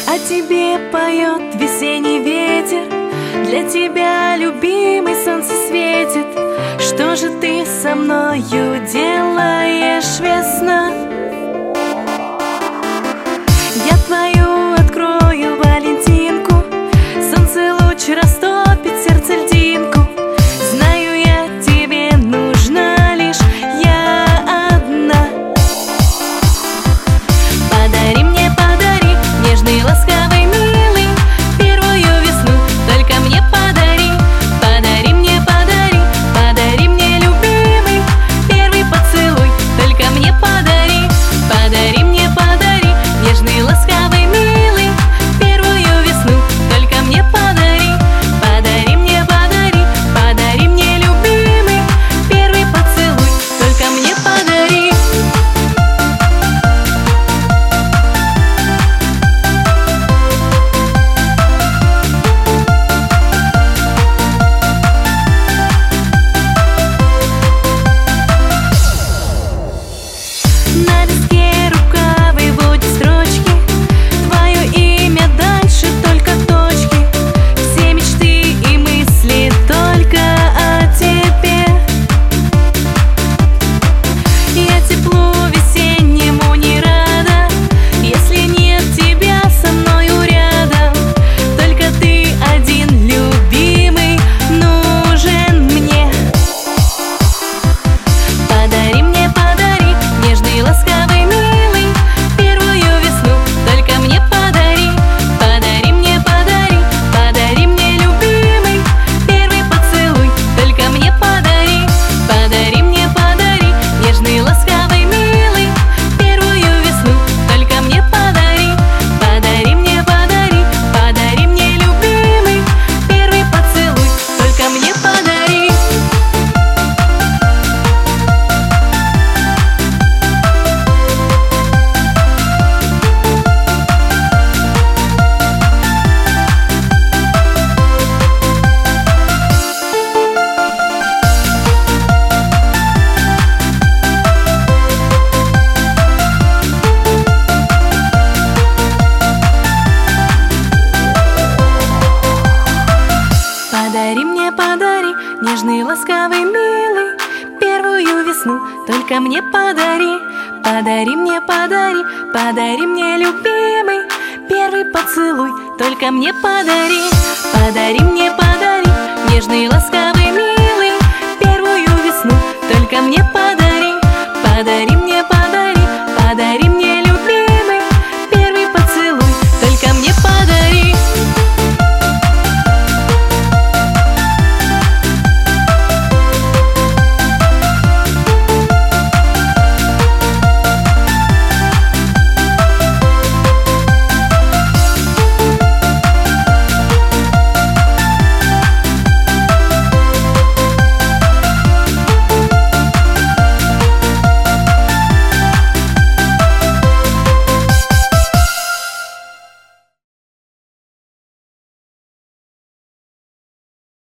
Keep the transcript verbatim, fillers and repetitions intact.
О тебе поет весенний ветер, для тебя, любимый, солнце светит. Что же ты со мною делаешь, весна? Я твою открою валентинку, солнце луч растопит сердце льдинку. Знаю, я тебе нужна лишь я одна. Подари мне, подари, нежный, ласковый, милый, первую весну только мне подари. Подари мне, подари, подари мне, любимый, первый поцелуй только мне подари. Подари мне, подари, нежный, ласковый, милый, первую весну только мне подари. Подари мне, подари, подари мне, любимый, первый поцелуй только мне подари. На листке рука выводит строчки, твое имя дальше только точки. Все мечты и мысли только о тебе. Я теплу весеннему не рада, если нет тебя со мною рядом. Только ты один, любимый, нужен мне. Подари мне, подари, нежный, ласковый, милый, первую весну только мне подари. Подари мне, подари, подари мне, любимый, первый поцелуй только мне подари. Подари мне, подари, нежный, ласковый, милый, первую весну только мне подари. Подари мне, подари, подари мне, любимый, первый поцелуй только мне подари. Подари мне, подари, нежный, ласковый, милый, первую весну только мне подари. Подари мне, подари, подари мне, любимый, первый поцелуй только мне подари. Подари мне, подари, нежный, ласковый, милый, первую весну только мне подари. Подари мне, подари, подари